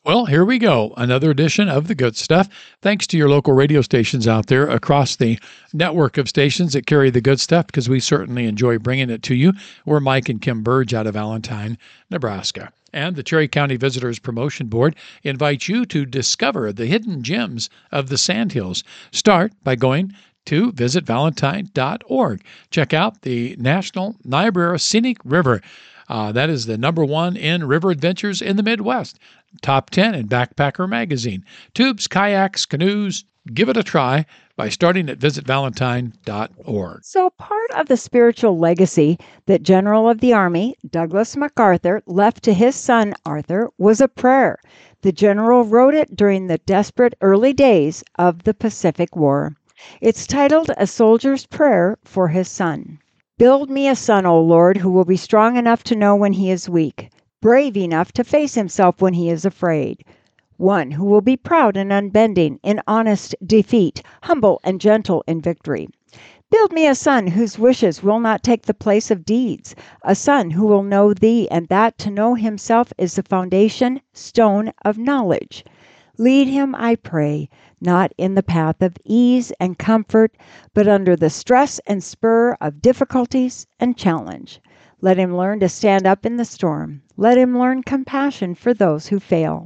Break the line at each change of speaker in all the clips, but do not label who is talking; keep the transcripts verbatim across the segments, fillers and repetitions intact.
Well, here we go. Another edition of The Good Stuff. Thanks to your local radio stations out there across the network of stations that carry the good stuff, because we certainly enjoy bringing it to you. We're Mike and Kim Burge out of Valentine, Nebraska. And the Cherry County Visitors Promotion Board invites you to discover the hidden gems of the Sandhills. Start by going to visit valentine dot org. Check out the National Niobrara Scenic River. Uh, that is the number one in river adventures in the Midwest. Top ten in Backpacker Magazine. Tubes, kayaks, canoes. Give it a try by starting at visit valentine dot org.
So part of the spiritual legacy that General of the Army Douglas MacArthur left to his son Arthur was a prayer. The general wrote it during the desperate early days of the Pacific War. It's titled A Soldier's Prayer for His Son. Build me a son, O Lord, who will be strong enough to know when he is weak, brave enough to face himself when he is afraid, one who will be proud and unbending in honest defeat, humble and gentle in victory. Build me a son whose wishes will not take the place of deeds, a son who will know thee, and that to know himself is the foundation stone of knowledge. Lead him, I pray, not in the path of ease and comfort, but under the stress and spur of difficulties and challenge. Let him learn to stand up in the storm. Let him learn compassion for those who fail.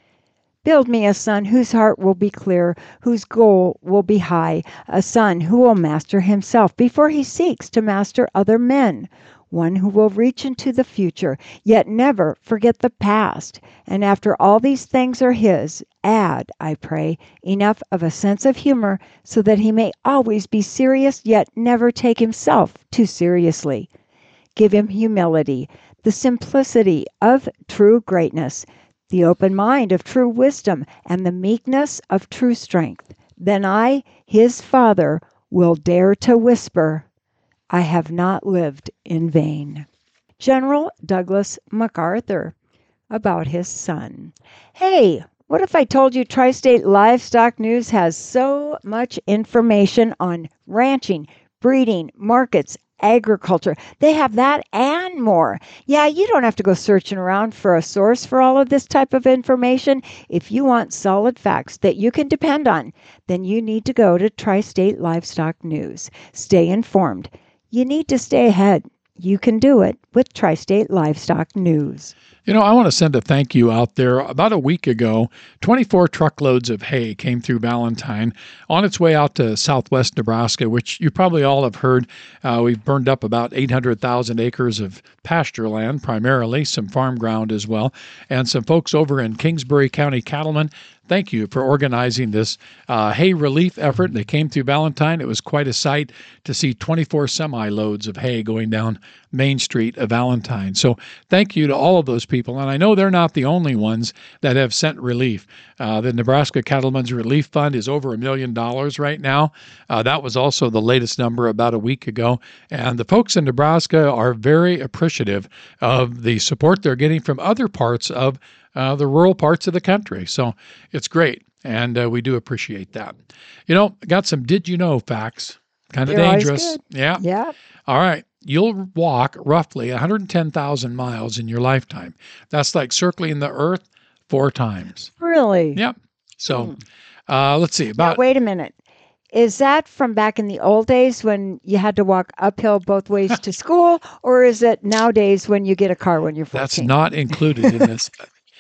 Build me a son whose heart will be clear, whose goal will be high, a son who will master himself before he seeks to master other men, one who will reach into the future, yet never forget the past. And after all these things are his, add, I pray, enough of a sense of humor so that he may always be serious, yet never take himself too seriously. Give him humility, the simplicity of true greatness, the open mind of true wisdom, and the meekness of true strength. Then I, his father, will dare to whisper, I have not lived in vain. General Douglas MacArthur, about his son. Hey, what if I told you Tri-State Livestock News has so much information on ranching, breeding, markets, agriculture? They have that and more. Yeah, you don't have to go searching around for a source for all of this type of information. If you want solid facts that you can depend on, then you need to go to Tri-State Livestock News. Stay informed. You need to stay ahead. You can do it with Tri-State Livestock News.
You know, I want to send a thank you out there. About a week ago, twenty-four truckloads of hay came through Valentine on its way out to southwest Nebraska, which you probably all have heard. Uh, we've burned up about eight hundred thousand acres of pasture land, primarily, some farm ground as well, and some folks over in Kingsbury County Cattlemen. Thank you for organizing this uh, hay relief effort. They came through Valentine. It was quite a sight to see twenty-four semi-loads of hay going down Main Street of Valentine. So thank you to all of those people. And I know they're not the only ones that have sent relief. Uh, the Nebraska Cattlemen's Relief Fund is over a million dollars right now. Uh, that was also the latest number about a week ago. And the folks in Nebraska are very appreciative of the support they're getting from other parts of Uh, the rural parts of the country. So it's great, and uh, we do appreciate that. You know, got some did you know facts. Kind of dangerous. Yeah.
Yeah.
All right. You'll walk roughly one hundred ten thousand miles in your lifetime. That's like circling the earth four times.
Really?
Yep. So uh, let's see. About
now, wait a minute. Is that from back in the old days when you had to walk uphill both ways to school, or is it nowadays when you get a car when you're fourteen?
That's not included in this.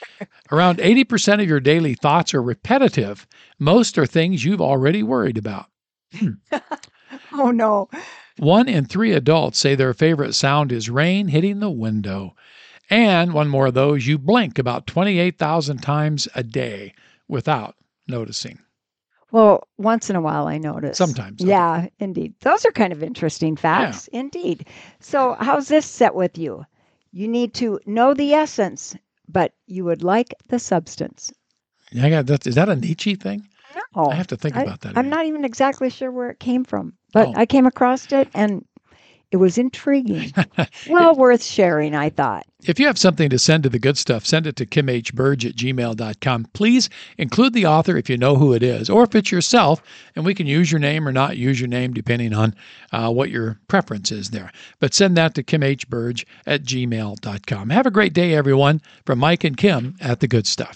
Around eighty percent of your daily thoughts are repetitive. Most are things you've already worried about.
Oh, no.
One in three adults say their favorite sound is rain hitting the window. And one more of those, you blink about twenty-eight thousand times a day without noticing.
Well, once in a while I notice.
Sometimes. Okay.
Yeah, indeed. Those are kind of interesting facts. Yeah. Indeed. So how's this set with you? You need to know the essence, but you would like the substance.
Yeah, I got that. Is that a Nietzsche thing?
No.
I have to think
I,
about that.
I'm
again.
not even exactly sure where it came from, but
Oh.
I came across it and it was intriguing. Well, worth sharing, I thought.
If you have something to send to the good stuff, send it to kim h burge at gmail dot com. Please include the author if you know who it is, or if it's yourself, and we can use your name or not use your name depending on uh, what your preference is there. But send that to kim h burge at gmail dot com. Have a great day, everyone, from Mike and Kim at The Good Stuff.